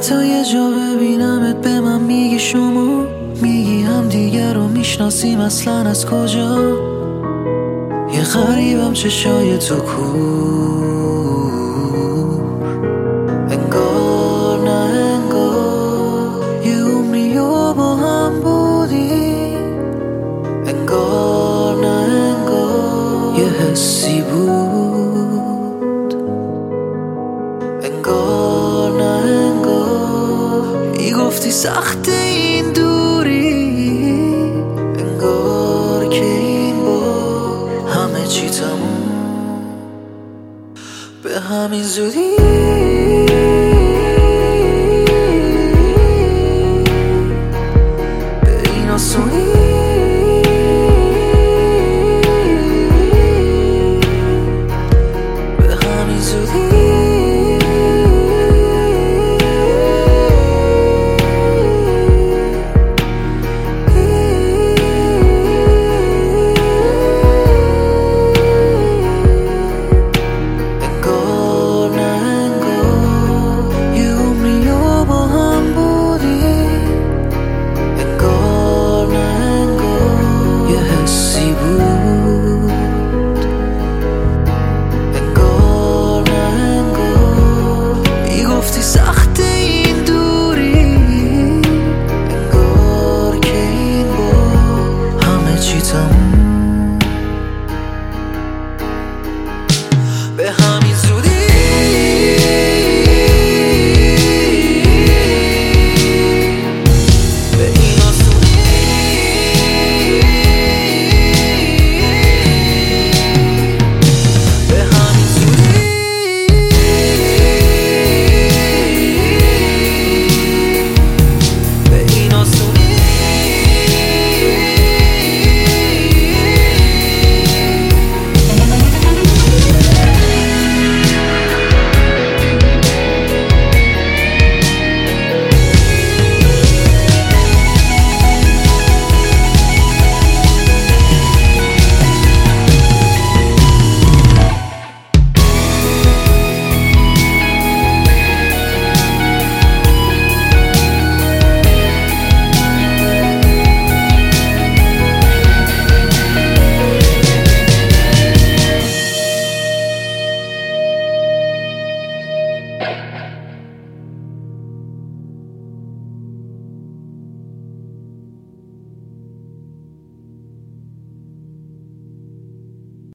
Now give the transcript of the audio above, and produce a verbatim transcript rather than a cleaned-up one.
حتی یه جا ببینمت به من میگی شما، میگی هم دیگه رو میشناسیم اصلا از کجا. یه غریبم چشای تو کور، انگار نه انگار یه عمری و با هم بودی، انگار نه انگار یه حسی بود، انگار نه انگار میگفتی سخت این دوری، انگار که این بار همه چی تموم به همین زودی.